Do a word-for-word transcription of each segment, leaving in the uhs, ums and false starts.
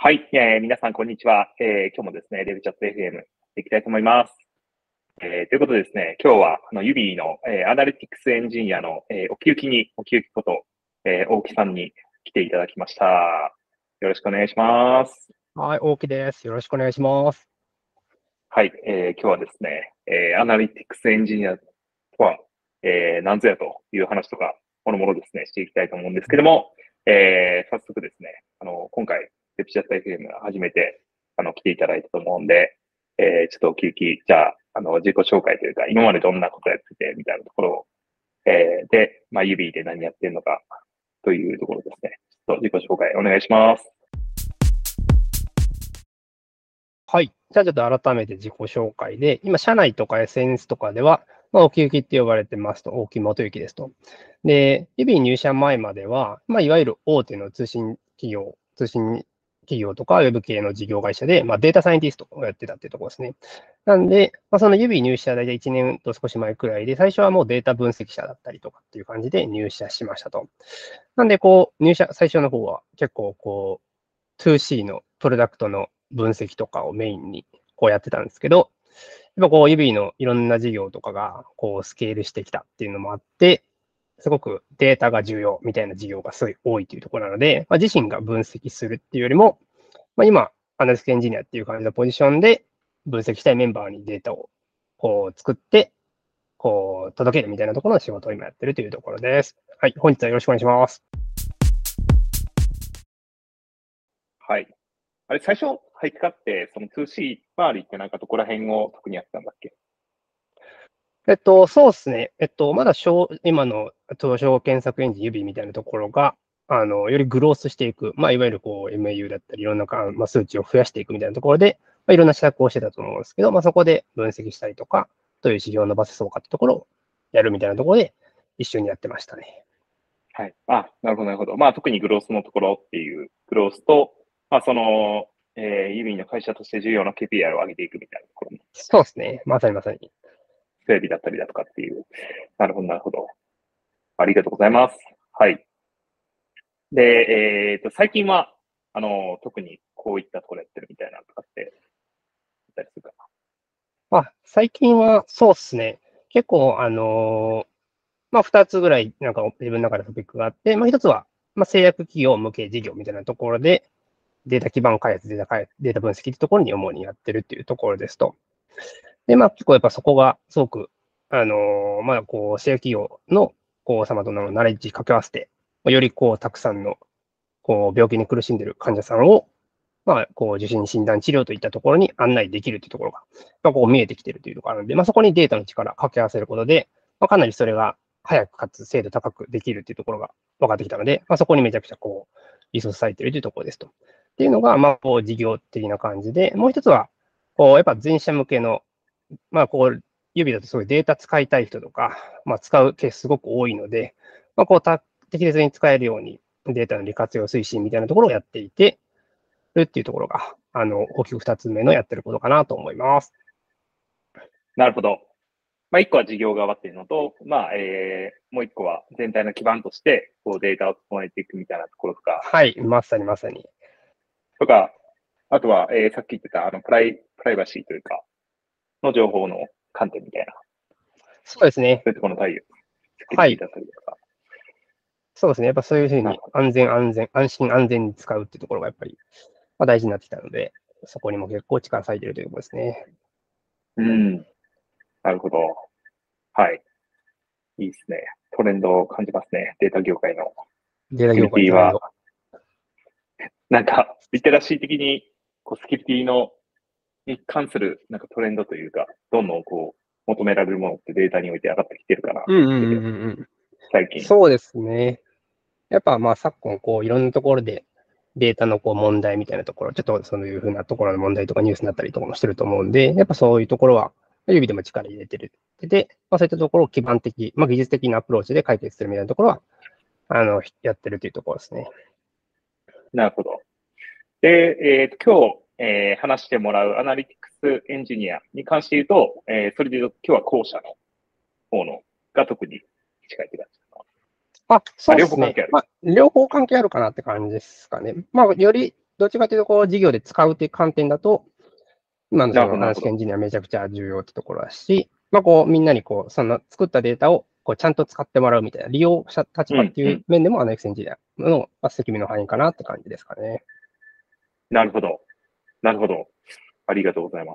はい、えー、皆さん、こんにちは。えー、今日もですね、デブチャット エフエム でいきたいと思います。えー、ということでですね、今日は、あの、ユビーの、えー、アナリティクスエンジニアの、えー、奥行きに、奥行きこと、えー、大木さんに来ていただきました。よろしくお願いします。 はい、大木です。よろしくお願いします。 はい、えー、今日はですね、えー、アナリティクスエンジニアとは、えー、何ぞやという話とか、もろもろですね、していきたいと思うんですけども、えー、早速ですね、あの、今回、デプチャット エフエム 初めて、あの、来ていただいたと思うんで、えー、ちょっとお聞き、じゃあ、あの、自己紹介というか、今までどんなことやってて、みたいなところを、えー、で、まあ、指で何やってるのか、というところですね。ちょっと自己紹介お願いします。 はい。じゃあちょっと改めて自己紹介で、今、社内とか エスエヌエス とかでは、まあ、奥行きって呼ばれてますと、大木元行ですと。で、指ビ入社前までは、まあ、いわゆる大手の通信企業、通信企業とかウェブ系の事業会社で、まあ、データサイエンティストをやってたっていうところですね。なんで、まあ、その指入社大体いちねんと少し前くらいで、最初はもうデータ分析者だったりとかっていう感じで入社しましたと。なんで、こう、入社、最初の方は結構、こう、ツーシー のプロダクトの分析とかをメインにこうやってたんですけど、やっぱこう、指のいろんな事業とかがこうスケールしてきたっていうのもあって、すごくデータが重要みたいな事業がすごい多いというところなので、まあ、自身が分析するっていうよりも、まあ、今、アナリストエンジニアっていう感じのポジションで分析したいメンバーにデータをこう作って、こう届けるみたいなところの仕事を今やってるというところです。はい、本日はよろしくお願いします。 はい。あれ、最初入ってかって、その ツーシー 周りってなんかどこら辺を特にやってたんだっけ？ えっと、そうですね。えっと、まだ小今の東証検索エンジン指みたいなところが、あの、よりグロースしていく、まあ、いわゆるこう エムエーユー だったり、いろんなか、まあ、数値を増やしていくみたいなところで、まあ、いろんな施策をしてたと思うんですけど、まあ、そこで分析したりとか、どういう指標を伸ばせそうかってところをやるみたいなところで、一緒にやってましたね。 はい。あ、なるほど、なるほど。まあ、特にグロースのところっていう、グロースと、まあ、その、えー、ユービーの会社として重要な ケーピーアイ を上げていくみたいなところのそうですね。まさにまさに。 整備だったりだとかっていう。なるほど、なるほど。ありがとうございます。はい。で、えっと、最近は、あの、特にこういったところやってるみたいなのとかって言ったりするかあ、最近はそうですね。結構、あのーまあ、二つぐらい、なんか自分の中でトピックがあって、まあ、一つは、まあ、製薬企業向け事業みたいなところで、データ基盤開発、データ開発、データ分析っていうところに主にやってるっていうところですと。で、まあ結構やっぱそこがすごく、あのーまあこう、製薬企業の、こう、様々なナレッジ掛け合わせて、よりこう、たくさんの、こう、病気に苦しんでいる患者さんを、まあ、こう、受診診断治療といったところに案内できるというところが、まあ、こう見えてきているというところなので、まあそこにデータの力を掛け合わせることで、まあかなりそれが早くかつ精度高くできるというところが分かってきたので、まあそこにめちゃくちゃこう、リソースされているというところですと。っていうのが、まあ、こう、事業的な感じで、もう一つは、こう、やっぱ全社向けの、まあ、こう、指だとすごいデータ使いたい人とか、まあ、使うケースすごく多いので、まあ、こう、た適切に使えるようにデータの利活用推進みたいなところをやっていてるっていうところが、あの、大きく二つ目のやってることかなと思います。 な。なるほど。まあ、一個は事業側っていうのと、まあ、えー、もう一個は全体の基盤として、こうデータを整えていくみたいなところとか、 はい、まさにまさに。 とか、あとは、えー、さっき言ってた、あの、プライ、プライバシーというか、の情報の観点みたいな、 そうですね。 そういうところの対応、セキュリはい。 ティだったりとか。 そうですね。やっぱそういうふうになるほど。 安全安全、安心安全に使うっていうところがやっぱり、まあ、大事になってきたので、そこにも結構力割いているというところですね。 うん。なるほど。はい。いいですね。トレンドを感じますね。データ業界のデータ業セキュリティは、 界トレンド。 なんか、リテラシー的に、こう、セキュリティの、に関する、なんかトレンドというか、どんどんこう、求められるものってデータにおいて上がってきてるかなとうん思ってて、 うんうんうん。 最近。 そうですね。やっぱまあ昨今こういろんなところでデータのこう問題みたいなところ、ちょっとそういうふうなところの問題とかニュースになったりとかもしてると思うんで、やっぱそういうところは指でも力入れてる。で、まあ、そういったところを基盤的、まあ、技術的なアプローチで解決するみたいなところは、あの、やってるというところですね。 なるほど。で、えーと、今日、えー話してもらうアナリティクスエンジニアに関して言うと、えーそれで言うと、今日は後者の方のが特に近いって感じかあ、 な。あ、両そうですね。 方関係ある。 まあ、両方関係あるかなって感じですかね。まあ、よりどっちかというと、こう、事業で使うっていう観点だと、今のそなるほど、 のアナリティクスエなるほど。 ンジニアめちゃくちゃ重要ってところだし、まあ、こう、みんなにこう、その作ったデータをこうちゃんと使ってもらうみたいな、利用者立うん、 場っていううん。 面でもアナリティクスエンジニアのまあ責任の範囲かなって感じですかね。 なるほど。なるほど。ありがとうございます。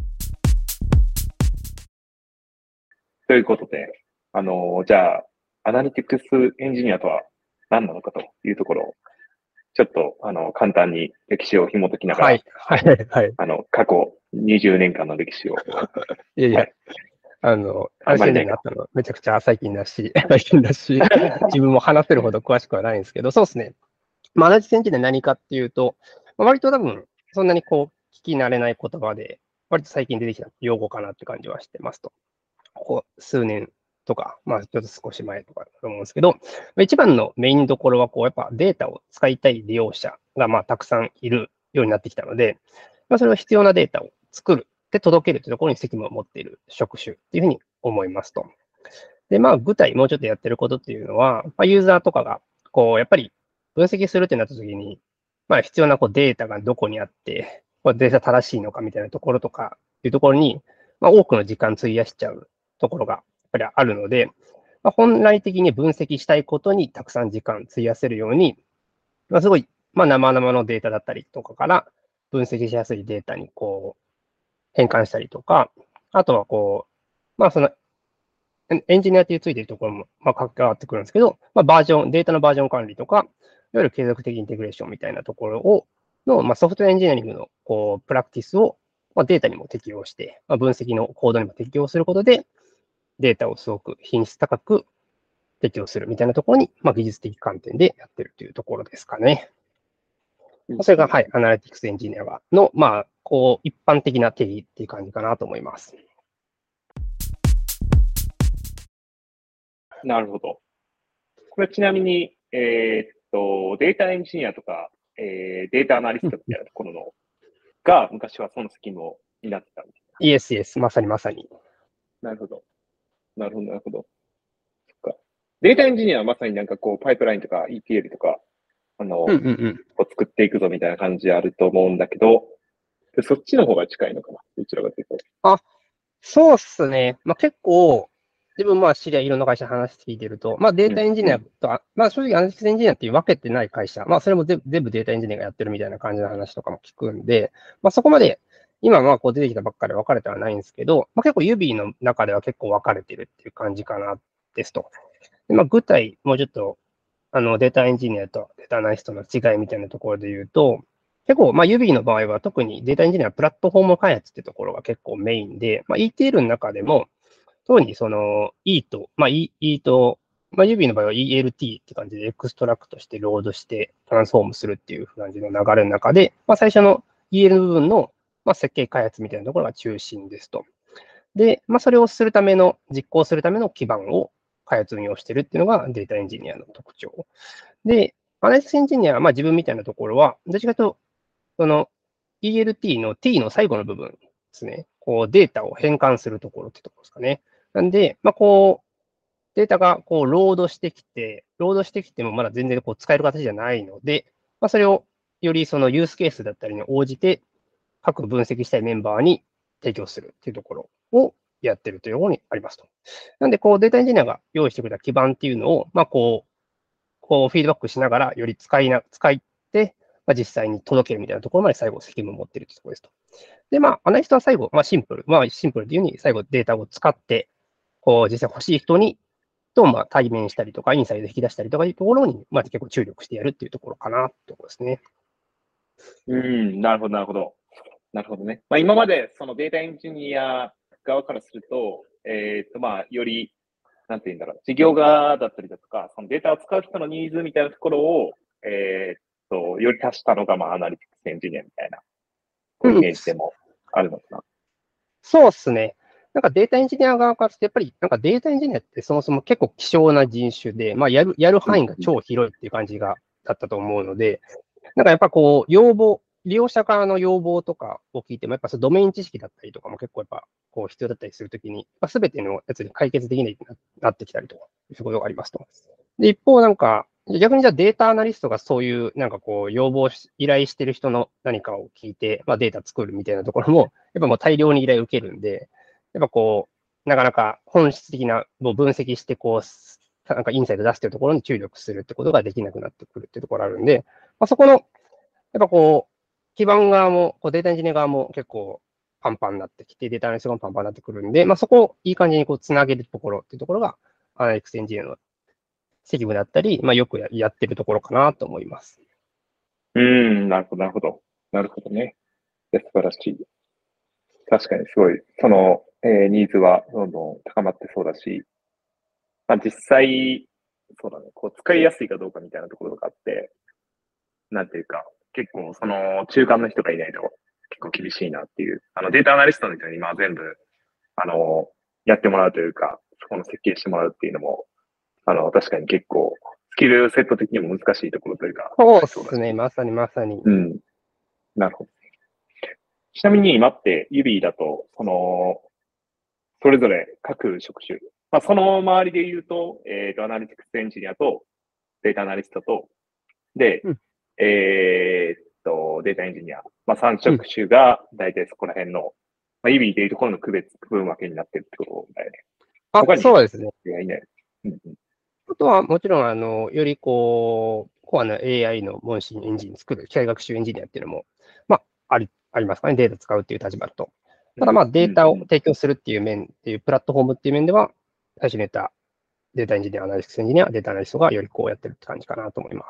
ということで、あの、じゃあ、アナリティクスエンジニアとは何なのかというところを、ちょっと、あの、簡単に歴史を紐解きながら、 はい、はい、はい。 あの、過去にじゅうねんかんの歴史を、 いやいや、 はい、 あの、アナリティクスエンジニアになあんまりないか。 ったのめちゃくちゃ最近だし、最近だし、自分も話せるほど詳しくはないんですけど、そうですね。まあ、アナリティクスエンジニア何かっていうと、まあ割と多分、そんなにこう、聞き慣れない言葉で、割と最近出てきた用語かなって感じはしてますと。ここ数年とか、まあ、ちょっと少し前とかだと思うんですけど、一番のメインどころは、こう、やっぱデータを使いたい利用者が、まあ、たくさんいるようになってきたので、まあ、それは必要なデータを作る、で、届けるというところに責務を持っている職種っていうふうに思いますと。で、まあ、具体、もうちょっとやってることっていうのは、まあ、ユーザーとかが、こう、やっぱり分析するってなったときに、まあ、必要なこうデータがどこにあって、これデータ正しいのかみたいなところとか、いうところに、まあ、多くの時間費やしちゃうところが、やっぱりあるので、まあ、本来的に分析したいことにたくさん時間費やせるように、まあ、すごい、まあ、生々のデータだったりとかから分析しやすいデータにこう変換したりとか、あとはこう、まあそのエンジニアっていうついてるところもまあ関わってくるんですけど、まあ、バージョン、データのバージョン管理とか、いわゆる継続的インテグレーションみたいなところを、の、まあ、ソフトウェアエンジニアリングのこうプラクティスを、まあ、データにも適用して、まあ、分析のコードにも適用することで、データをすごく品質高く適用するみたいなところに、まあ、技術的観点でやってるというところですかね。それが、はい、アナリティクスエンジニアの、まあ、こう、一般的な定義っていう感じかなと思います。 なるほど。これちなみに、えーっと、データエンジニアとか、えー、データアナリストみたいなところのが、昔はその責務を担ってたんです。 イエスイエス、まさにまさに。 なるほど。なるほど、なるほど。そっか。データエンジニアはまさになんかこう、パイプラインとか イーティーエル とか、あの、 うんうんうん。 こう作っていくぞみたいな感じであると思うんだけど、そっちの方が近いのかな、どちらかというと。 あ、そうっすね。まあ、結構、自分、まあ、知り合いいろんな会社の話聞いてると、まあ、データエンジニアうん、 とは、まあ、正直アナリティクスエンジニアっていう分けてない会社、まあ、それも全全部データエンジニアがやってるみたいな感じの話とかも聞くんで、まあ、そこまで、今、まあ、こう出てきたばっかり分かれてはないんですけど、まあ、結構指の中では結構分かれてるっていう感じかな、ですと。で、まあ、具体、もうちょっと、あの、データエンジニアとデータアナリストの違いみたいなところで言うと、結構、まあ、指の場合は特にデータエンジニアプラットフォーム開発ってところが結構メインで、まあ、イーティーエル の中でも、特にその E と、まあ、E, E と、まあ、指の場合は イーエルティー って感じでエクストラクトしてロードしてトランスフォームするっていう感じの流れの中で、まあ、最初の イーエル の部分の、まあ、設計開発みたいなところが中心ですと。で、まあ、それをするための、実行するための基盤を開発運用しているっていうのがデータエンジニアの特徴。で、アナリティクスエンジニアは、まあ、自分みたいなところは、どっちかというと、その イーエルティー の T の最後の部分ですね。こうデータを変換するところってところですかね。なんで、まあ、こう、データがこうロードしてきて、ロードしてきてもまだ全然こう使える形じゃないので、まあ、それをよりそのユースケースだったりに応じて、各分析したいメンバーに提供するっていうところをやってるというところにありますと。なんで、こうデータエンジニアが用意してくれた基盤っていうのを、まあ、こう、こうフィードバックしながら、より使いな、使いて、まあ、実際に届けるみたいなところまで最後責務を持っているというところですと。で、まあ、アナリストは最後、まあ、シンプル。まあ、シンプルというように、最後データを使って、こう、実際欲しい人に、と、まあ、対面したりとか、インサイド引き出したりとかいうところに、まあ、結構注力してやるっていうところかな、というところですね。 うん、なるほど、なるほど。なるほどね。まあ、今までそのデータエンジニア側からすると、えっと、まあ、より、なんて言うんだろう、事業側だったりだとか、そのデータを使う人のニーズみたいなところを、えっと、より足したのが、まあ、アナリティクスエンジニアみたいな、こう、イうん、 メージでもあるのかな。 そうですね。なんかデータエンジニア側からすると、やっぱりなんかデータエンジニアってそもそも結構希少な人種で、まあ、やる、やるうん、 範囲が超広いっていう感じが、だったと思うので、なんかやっぱこう、要望、利用者からの要望とかを聞いても、やっぱそのドメイン知識だったりとかも結構やっぱこう必要だったりするときに、すべてのやつに解決できないななってきたりとか、いうことがありますと。で、一方なんか、 逆にじゃあデータアナリストがそういうなんかこう要望し、依頼してる人の何かを聞いて、まあ、データ作るみたいなところも、やっぱもう大量に依頼を受けるんで、やっぱこう、なかなか本質的なもう分析してこう、なんかインサイト出すっていうところに注力するってことができなくなってくるっていうところあるんで、まあ、そこの、やっぱこう、基盤側も、こうデータエンジニア側も結構パンパンになってきて、データアナリストがパンパンになってくるんで、まあ、そこをいい感じにこうつなげるところっていうところが、アナリティクスエンジニアの責務だったり、まあ、よくややってるところかなと思います。 うーん、なるほど、なるほど。なるほどね。いや素晴らしい。確かにすごい、その、えーニーズはどんどん高まってそうだし、まあ、実際、そうだね、こう使いやすいかどうかみたいなところがあって、なんていうか、結構その中間の人がいないと結構厳しいなっていう、あのデータアナリストの人にまあ全部、あの、やってもらうというか、そこの設計してもらうっていうのも、あの、確かに結構、スキルセット的にも難しいところというか、 そうでそうだし。 すね、まさにまさに。 うん。なるほど。ちなみに今って指だと、その、それぞれ各職種、まあ、その周りで言うと、えっ、と、アナリティクスエンジニアと、データアナリストと、で、 うんえっと、データエンジニア、まあ、さんうん職種が大体そこら辺の、まあ、指でいうところの区別、区分分けになってるってことだよね。 あ、 他に、いそうですね。 やいない。うんうん、 あとはもちろん、あの、よりこう、コアな エーアイ の問診エンジン作る、機械学習エンジニアっていうのも、まあ、あり、ありますかね。データ使うっていう立場だと。ただまあ、データを提供するっていう面っていうプラットフォームっていう面では、最初に言ったデータエンジニア、アナリティクスエンジニア、データアナリストがよりこうやってるって感じかなと思います。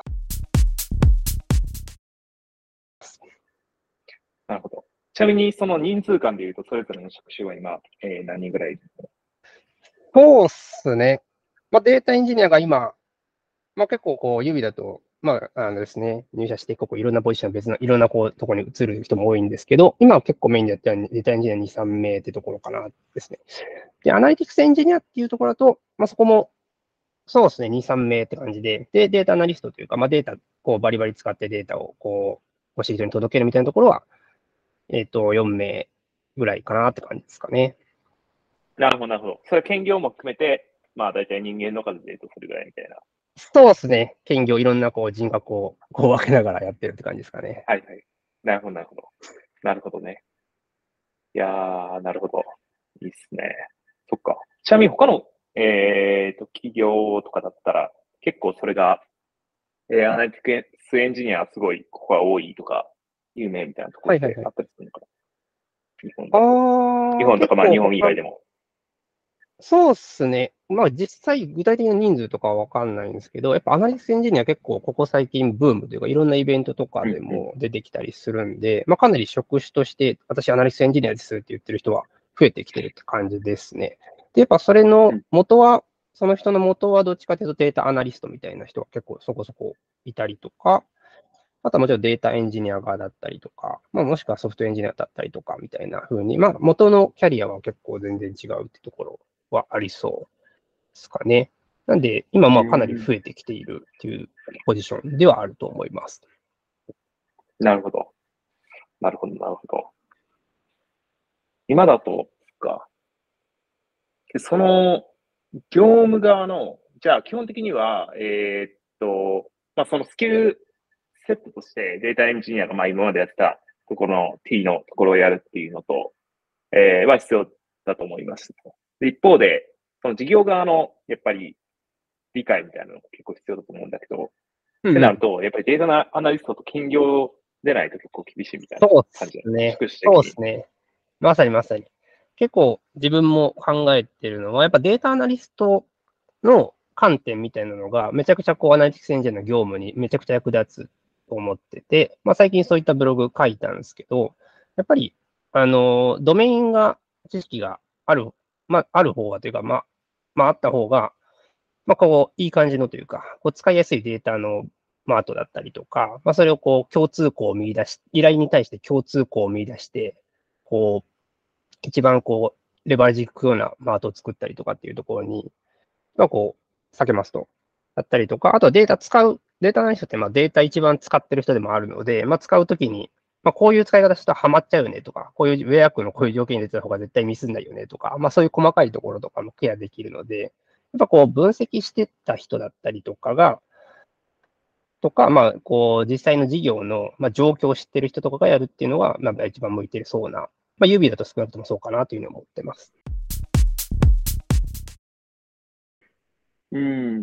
なるほど。ちなみに、その人数間でいうと、それぞれの職種は今、えー、何人ぐらい？ そうっすね。まあ、データエンジニアが今、まあ、結構こう、指だと、まあ、あのですね、入社して結構いろんなポジション、別のいろんなこう、ところに移る人も多いんですけど、今は結構メインでやってるデータエンジニアに、さん名ってところかなですね。で、アナリティクスエンジニアっていうところだと、まあ、そこも、そうですね、に、さん名って感じで、で、データアナリストというか、まあ、データ、こう、バリバリ使ってデータを、こう、欲しい人に届けるみたいなところは、えっと、よん名ぐらいかなって感じですかね。 なるほど、なるほど。それは兼業も含めて、まあ、大体人間の数で言うとそれぐらいみたいな。 そうですね。兼業いろんなこう人格をこう分けながらやってるって感じですかね。 はいはい。なるほど、なるほど。なるほどね。いやー、なるほど。いいっすね。そっか。ちなみに他の、えーと、企業とかだったら、結構それが、えー、アナリティクスエンジニアすごい、ここが多いとか、有名みたいなところっはいはいはい。 てあったりするのかな？日本だと。日ああ、 本とか、まあ日結構他、 本以外でも。 そうっすね。まあ実際具体的な人数とかはわかんないんですけど、やっぱアナリティクスエンジニア結構ここ最近ブームというかいろんなイベントとかでうんうん。 も出てきたりするんで、まあかなり職種として私アナリティクスエンジニアですって言ってる人は増えてきてるって感じですね。で、やっぱそれのうん元は、その人の元はどっちかというとデータアナリストみたいな人が結構そこそこいたりとか、あとはもちろんデータエンジニア側だったりとか、まあ、もしくはソフトエンジニアだったりとかみたいな風に、まあ、元のキャリアは結構全然違うってところはありそうですかね。なんで、今まあかなりうん。 増えてきているっていうポジションではあると思います。 なるほど。なるほど、なるほど。今だと、か。その、業務側の、じゃあ基本的には、えーっと、まあそのスキルセットとしてデータエンジニアがまあ今までやってたところの T のところをやるっていうのと、えー、は必要だと思います。で一方で、その事業側のやっぱり理解みたいなのも結構必要だと思うんだけど、っうんうん。 てなると、やっぱりデータアナリストと兼業でないと結構厳しいみたいなそうで感じだね。 すね。 宿主的に。 そうですね。まさにまさに。結構自分も考えてるのは、やっぱデータアナリストの観点みたいなのが、めちゃくちゃこうアナリティクスエンジニアの業務にめちゃくちゃ役立つと思ってて、まあ、最近そういったブログ書いたんですけど、やっぱり、あの、ドメインが、知識がある、まあ、ある方がというか、まあ、まあ、あった方が、まあ、こう、いい感じのというか、こう使いやすいデータのマートだったりとか、まあ、それをこう、共通項を見出し、依頼に対して共通項を見出して、こう、一番こう、レバレッジ効くようなマートを作ったりとかっていうところに、まあ、こう、避けますと。だったりとか、あとはデータ使う、データアナリストってまあデータ一番使ってる人でもあるので、まあ、使うときに、まあ、こういう使い方するとハマっちゃうよねとか、こういうウェアクのこういう条件に出てた方が絶対ミスんないよねとか、まあ、そういう細かいところとかもケアできるので、やっぱこう分析してった人だったりとかが、 とか、まあ、こう、実際の事業の、まあ、状況を知ってる人とかがやるっていうのが、まあ、一番向いてるそうな、まあ、指だと少なくともそうかなというふうに思ってます。 うん、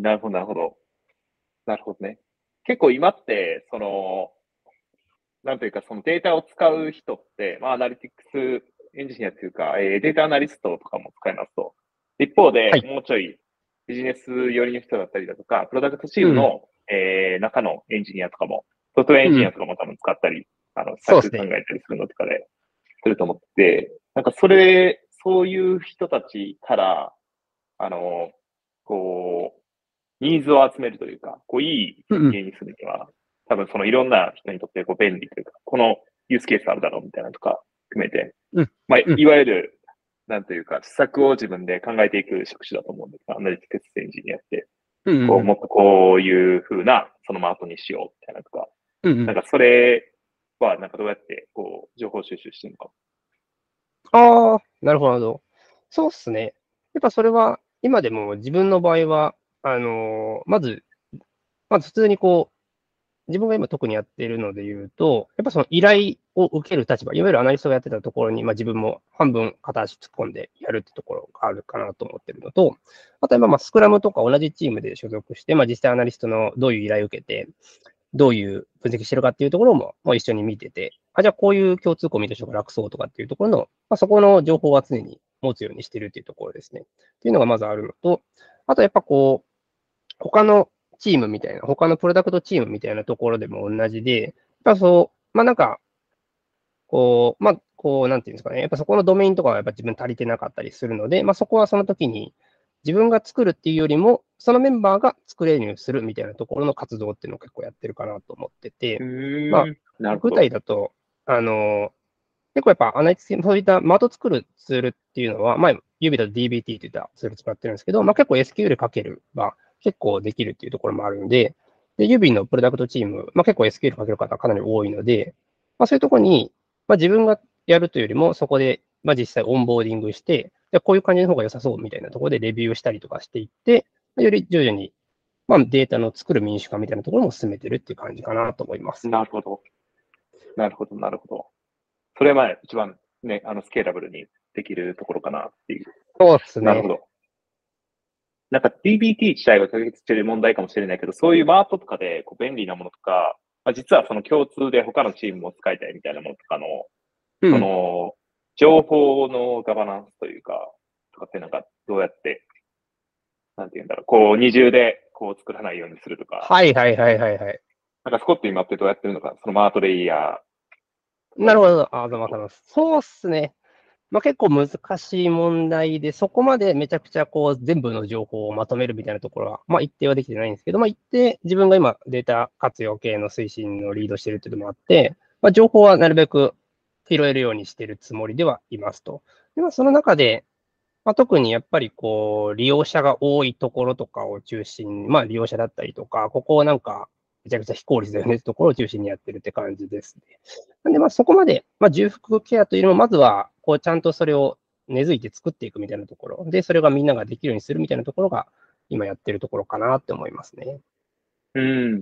なるほど、なるほど。なるほどね。結構今って、その、なんというか、そのデータを使う人って、まあ、アナリティクスエンジニアというか、えーデータアナリストとかも使いますと。一方で、 はい。 もうちょいビジネス寄りの人だったりだとか、プロダクトチーうん。 ムの、えー中のエンジニアとかも、ソフトウェアエンジニアうん。 とかも多分使ったり、あの、サイクル考そうですね。 えたりするのとかですると思って、なんかそれ、そういう人たちから、あの、こう、ニーズを集めるというか、こう、いいうんうん。 設計にするには、多分そのいろんな人にとってこう便利というか、このユースケースあるだろうみたいなのとか含めて、 うん。 まあ、 うん。 いわゆる、なんというか、施策を自分で考えていく職種だと思うんですが、アナリティクスエンジニアって、 うん。うこう、 ん。 もっとこういう風な、そのマートにしようみたいなとか、 うん。うん。 なんかそれは、なんかどうやって、こう、情報収集してるのか。 ああ、なるほど、なるほど。そうっすね。やっぱそれは、今でも自分の場合は、あのーまず、まず普通にこう、自分が今特にやっているので言うと、やっぱその依頼を受ける立場、いわゆるアナリストがやってたところに、まあ、自分も半分片足突っ込んでやるってところがあるかなと思ってるのと、あとはまあスクラムとか同じチームで所属して、まあ、実際アナリストのどういう依頼を受けて、どういう分析してるかっていうところも、まあ、一緒に見てて、あ、じゃあこういう共通項見た人が楽そうとかっていうところの、まあ、そこの情報は常に持つようにしてるっていうところですね。っていうのがまずあるのと、あとやっぱこう、他のチームみたいな、他のプロダクトチームみたいなところでも同じで、やっぱそう、まあなんか、こう、まあ、こう、なんていうんですかね、やっぱそこのドメインとかはやっぱ自分足りてなかったりするので、まあそこはその時に自分が作るっていうよりも、そのメンバーが作れるようにするみたいなところの活動っていうのを結構やってるかなと思ってうて、まあ、 ーん、なるほ具体ど。 だと、あの、結構やっぱアナリティクス、そういった的作るツールっていうのは、まあ、指だと ディービーティー といったツール使ってるんですけど、まあ結構 エスキューエル かけるば結構できるっていうところもあるんで、で、指のプロダクトチーム、まあ結構 エスキューエル かける方かなり多いので、まあそういうところに、まあ自分がやるというよりも、そこで、まあ実際オンボーディングして、でこういう感じの方が良さそうみたいなところでレビューしたりとかしていって、より徐々に、まあデータの作る民主化みたいなところも進めてるっていう感じかなと思います。 なるほど。なるほど、なるほど。それはまあ一番ね、あの、スケーラブルにできるところかなっていう。 そうですね。 なるほど。なんか ディービーティー 自体が解決している問題かもしれないけど、そういうマートとかでこう便利なものとか、まあ、実はその共通で他のチームも使いたいみたいなものとかの、そうん。 の、情報のガバナンスというか、とかってなんかどうやって、なんて言うんだろう、こう二重でこう作らないようにするとか、 はいはいはいはいはい。 なんかスコット今ってどうやってるのか、そのマートレイヤーとかいうなるほど。あ、どうもわかります。そうっすね。まあ、結構難しい問題で、そこまでめちゃくちゃこう全部の情報をまとめるみたいなところは、まあ、一定はできてないんですけど、まあ、一定自分が今データ活用系の推進のリードしてるっていうのもあって、まあ、情報はなるべく拾えるようにしてるつもりではいますと。で、まあ、その中で、まあ、特にやっぱりこう、利用者が多いところとかを中心に、まあ利用者だったりとか、ここをなんか、めちゃくちゃ非効率だよねってところを中心にやってるって感じですね。なんでまあそこまで、まあ重複ケアというよりも、まずは、こうちゃんとそれを根付いて作っていくみたいなところ、で、それがみんなができるようにするみたいなところが、今やってるところかなって思いますね。 うん、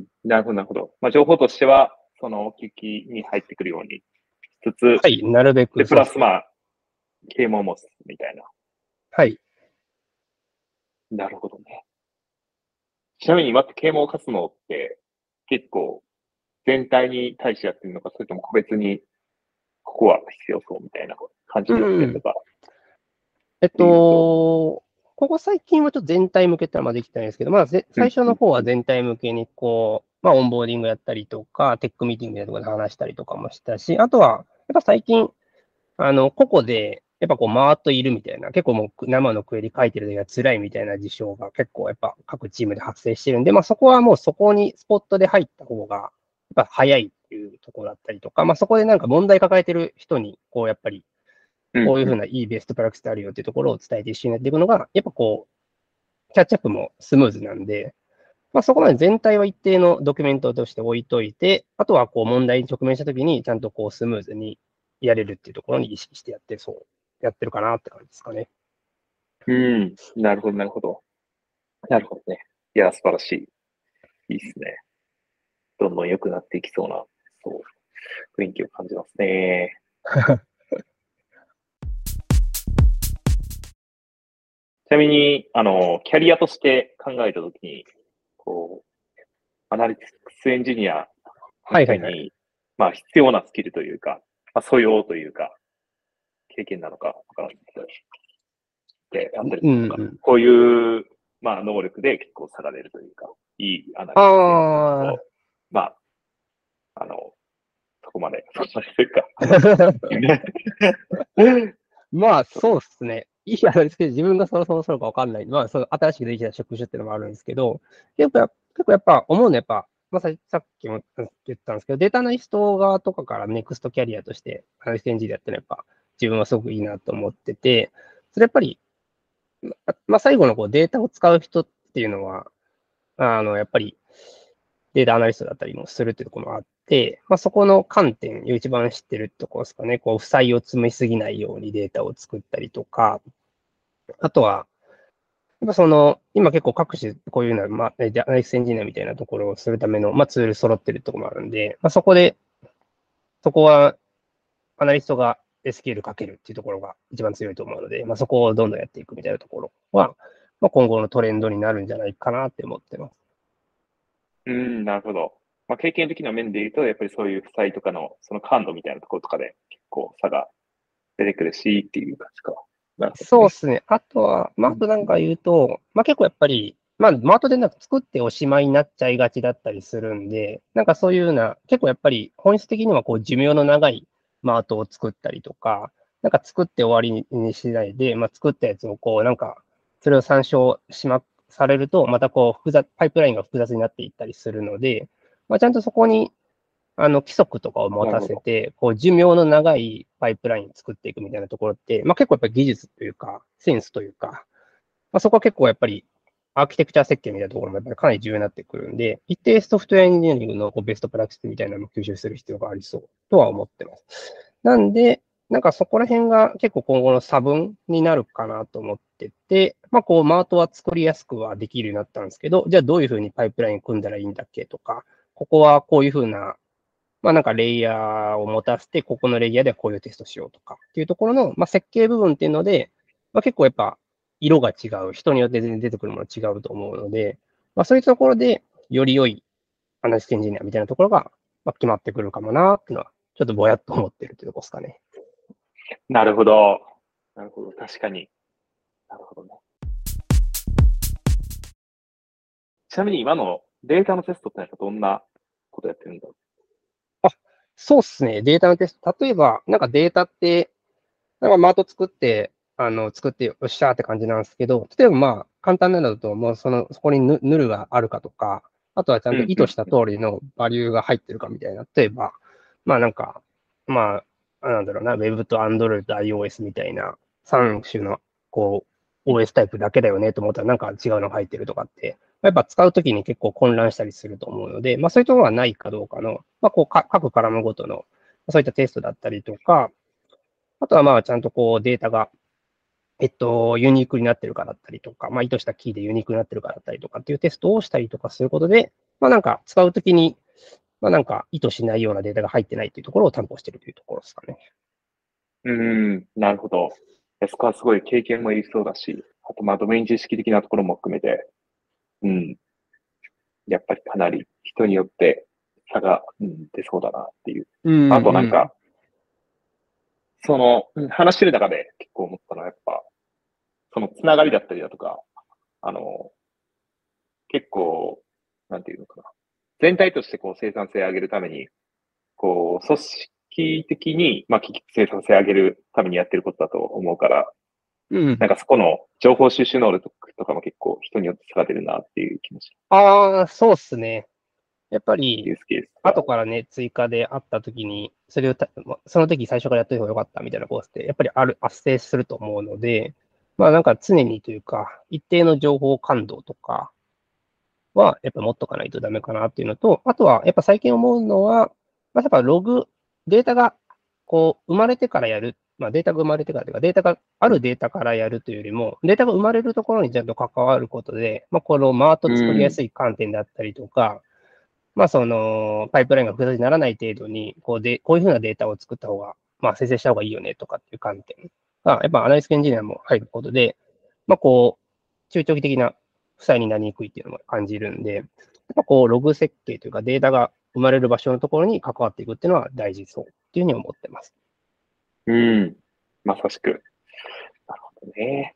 なるほど、なるほど。まあ、情報としては、その、機器に入ってくるようにしつつ、 はい、なるべで、 くプラス、 そうですね。 まあ、啓蒙もすみたいな。 はい。 なるほどね。ちなみに今って啓蒙活動って結構全体に対してやってるのか、それとも個別にここは必要そうみたいな感じうでやってるのん。 かっえっていうと。 と、ここ最近はちょっと全体向けってのはまだできてないんですけど、まあ、ぜうん、 最初うん、 の方はうん。 全体向けにこう、まあ、オンボーディングやったりとか、テックミーティングみたいなところで話したりとかもしたし、あとは、やっぱ最近、あの、個々で、やっぱこう、マーっといるみたいな、結構もう生のクエリ書いてる時が辛いみたいな事象が結構やっぱ各チームで発生してるんで、まあそこはもうそこにスポットで入った方が、やっぱ早いっていうところだったりとか、まあそこでなんか問題抱えてる人に、こうやっぱりうん、うん。 こういうふうないいベストプラクティスあるよっていうところを伝えて一緒にやっていくのが、やっぱこう、キャッチアップもスムーズなんで、まあ、そこまで全体は一定のドキュメントとして置いといて、あとはこう問題に直面したときにちゃんとこうスムーズにやれるっていうところに意識してやって、そう、やってるかなって感じですかね。 うん。なるほど、なるほど。なるほどね。いや、素晴らしい。いいですね。 どんどん良くなっていきそうな、そう、雰囲気を感じますね。ちなみに、あの、キャリアとして考えたときに、こう、アナリティクスエンジニアのはいはいはい。 人に、まあ、必要なスキルというか、まあ、素養というか、経験なのか、わからないけど、で、あったりするのか、 うんうん。 こういう、まあ、能力で結構差が出るというか、いいアナリティクスエンジニアあと、まあ、あの、そこまで、そこまでというか、あの、 あ。まあ、そうですね。いい話ですけど、自分がそろそろそろかわかんない。まあ、その新しくできた職種っていうのもあるんですけど、結構や、結構やっぱ思うのはやっぱ、まあ、ささっきも言ったんですけど、データアナリスト側とかからネクストキャリアとしてアナリストエンジニアってのはやっぱ自分はすごくいいなと思ってて、それやっぱり、ままあ、最後のこうデータを使う人っていうのは、あの、やっぱりデータアナリストだったりもするっていうところもあって、まあ、そこの観点を一番知ってるところですかね。こう、負債を積みすぎないようにデータを作ったりとか、あとは、やっぱその、今結構各種こういうのは、まあ、アナリストエンジニアみたいなところをするための、まあ、ツール揃ってるところもあるんで、まあ、そこで、そこはアナリストが エスキューエル かけるっていうところが一番強いと思うので、まあ、そこをどんどんやっていくみたいなところは、まあ、今後のトレンドになるんじゃないかなって思ってます。 うん、なるほど。まあ、経験的な面で言うと、やっぱりそういう負債とかの、その感度みたいなところとかで結構差が出てくるしっていう感じか。なるほどね。 そうですね。あとは、まあ、あとなんか言うと、まあ結構やっぱり、まあ、マートでなんか作っておしまいになっちゃいがちだったりするんで、なんかそういうような、結構やっぱり本質的にはこう寿命の長いマートを作ったりとか、なんか作って終わりにしないで、まあ作ったやつをこう、なんか、それを参照しま、されると、またこう、複雑、パイプラインが複雑になっていったりするので、まあちゃんとそこにあの、規則とかを持たなるほど。 せて、こう、寿命の長いパイプラインを作っていくみたいなところって、まあ結構やっぱり技術というか、センスというか、まあそこは結構やっぱり、アーキテクチャ設計みたいなところもやっぱりかなり重要になってくるんで、一定ソフトウェアエンジニアリングのこうベストプラクティスみたいなのも吸収する必要がありそうとは思ってます。なんで、なんかそこら辺が結構今後の差分になるかなと思ってて、まあこう、マートは作りやすくはできるようになったんですけど、じゃあどういうふうにパイプライン組んだらいいんだっけとか、ここはこういうふうなまあなんかレイヤーを持たせて、ここのレイヤーではこういうテストしようとかっていうところの、まあ、設計部分っていうので、まあ、結構やっぱ色が違う、人によって全然出てくるもの違うと思うので、まあそういうところでより良いアナリストエンジニアみたいなところが、まあ、決まってくるかもなっていうのは、ちょっとぼやっと思ってるっていうところですかね。 なるほど。なるほど。確かに。なるほどね。ちなみに今のデータのテストってなんかどんなことやってるんだろあ、そうっすね。データのテスト。例えば、なんかデータって、なんかマート作って、あの、作ってよっしゃーって感じなんですけど、例えばまあ、簡単なのだと、もうその、そこにヌヌルがあるかとか、あとはちゃう。 んとうん、うん、 意図した通りのバリューが入ってるかみたいな。例えば、まあなんか、まあ、なんだろうな、Web と Android と iOS みたいなさん種の、こう、オーエス タイプだけだよねと思ったらなんか違うのが入ってるとかって、やっぱ使うときに結構混乱したりすると思うので、まあそういうところがないかどうかの、まあこうか、各カラムごとの、そういったテストだったりとか、あとはまあちゃんとこうデータがえっと、ユニークになってるかだったりとか、まあ、意図したキーでユニークになってるかだったりとかっていうテストをしたりとかすることで、まあ、なんか使うときに、まあ、なんか意図しないようなデータが入ってないっていうところを担保しているというところですかね。 うん、なるほど。そこはすごい経験もいりそうだし、あとまあドメイン知識的なところも含めて、うん、やっぱりかなり人によって差が、うん、出そうだなっていう。 うんあとなうん。 んか、その、うん話してる中で結構思ったのはやっぱ、そのつながりだったりだとか、あの、結構、なんていうのかな。全体としてこう生産性を上げるために、こう、組織的に、まあ、生産性を上げるためにやってることだと思うから、 うん。 なんかそこの情報収集能力とかも結構人によって差が出るなっていう気もしああ、そうっすね。やっぱり、 ユースケースが。 後からね、追加であったときに、それをた、まその時最初からやっといた方がよかったみたいなコースって、やっぱりある、発生すると思うので、まあなんか常にというか、一定の情報感度とか、は、やっぱ持っとかないとダメかなっていうのと、あとは、やっぱ最近思うのは、まあ、やっぱログ、データが、こう、生まれてからやる。まあ、データが生まれてからというか、データが、あるデータからやるというよりも、データが生まれるところにちゃんと関わることで、まあ、このマートう作りやん。 すい観点だったりとか、 まあ、その、パイプラインが複雑にならない程度に、こうで、こういうふうなデータを作った方が、まあ、生成した方がいいよねとかっていう観点が、やっぱアナリスクエンジニアも入ることで、まあ、こう、中長期的な負債になりにくいっていうのも感じるんで、やっぱこう、ログ設計というかデータが生まれる場所のところに関わっていくっていうのは大事そうっていうふうに思ってます。 うん。まさしく。なるほどね。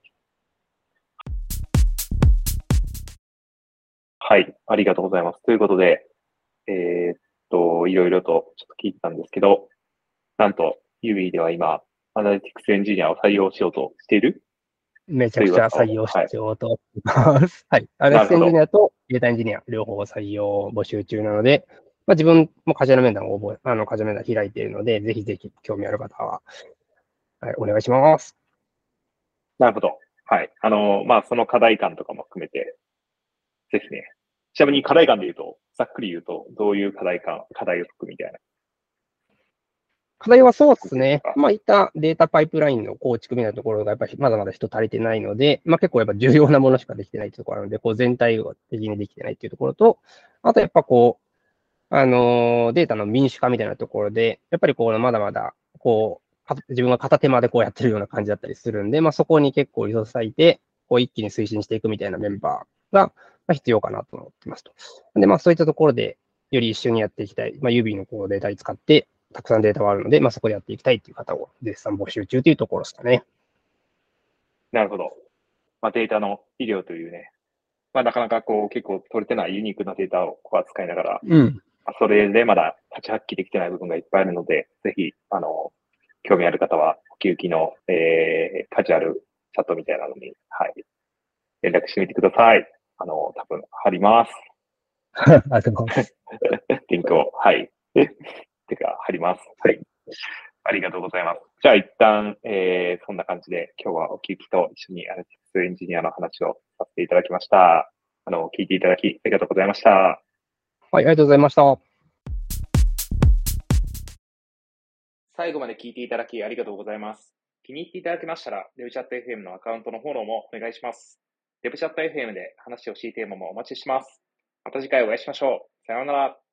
はい。ありがとうございます。ということで、えーっと、いろいろとちょっと聞いてたんですけど、なんと、ユービーでは今、アナリティクスエンジニアを採用しようとしているめちゃくちゃという噂を。 採用しはい。 ようと思ってます。はい。アナリスクエンジニなるほど。 アとデータエンジニア両方採用募集中なので、まあ、自分もカジュアル面談を応募、あの、カジュアル面談開いているので、ぜひぜひ興味ある方は、はい、お願いします。 なるほど。はい。あの、まあ、その課題感とかも含めて、ぜひね。ちなみに課題感で言うと、ざっくり言うと、どういう課題感、課題を解くみたいな課題はそうですね。 感じでしょうか。 まあ、いったデータパイプラインの構築みたいなところが、やっぱりまだまだ人足りてないので、まあ、結構やっぱ重要なものしかできてないっていうところなので、こう全体的にできてないっていうところと、あとやっぱこう、あのーデータの民主化みたいなところで、やっぱりこう、まだまだ、こう、か自分が片手間でこうやってるような感じだったりするんで、まあ、そこに結構リソース割いて、こう一気に推進していくみたいなメンバーが、まあ、必要かなと思ってますと。で、まあ、そういったところで、より一緒にやっていきたい。まあ、指のこうデータに使って、たくさんデータがあるので、まあ、そこでやっていきたいという方を絶賛募集中というところですかね。 なるほど。まあ、データの医療というね、まあ、なかなかこう結構取れてないユニークなデータをこう扱いながら、 うん。 まあ、それでまだ立ち発揮できてない部分がいっぱいあるので、ぜひ、あの、興味ある方は、ウキウキの、えー、カジュアルチャットみたいなのに、はい、連絡してみてください。あの、多分貼ります。 ありがとうございます。 リンクを、はい。てか、貼ります。はい。ありがとうございます。じゃあ一旦、えー、そんな感じで今日はお聞きと一緒にアナリティクスエンジニアの話をさせていただきました。あの、聞いていただきありがとうございました。 はい、ありがとうございました。 最後まで聞いていただきありがとうございます。気に入っていただけましたら、デブチャット エフエム のアカウントのフォローもお願いします。デブチャット エフエム で話してほしいテーマもお待ちしてます。また次回お会いしましょう。さようなら。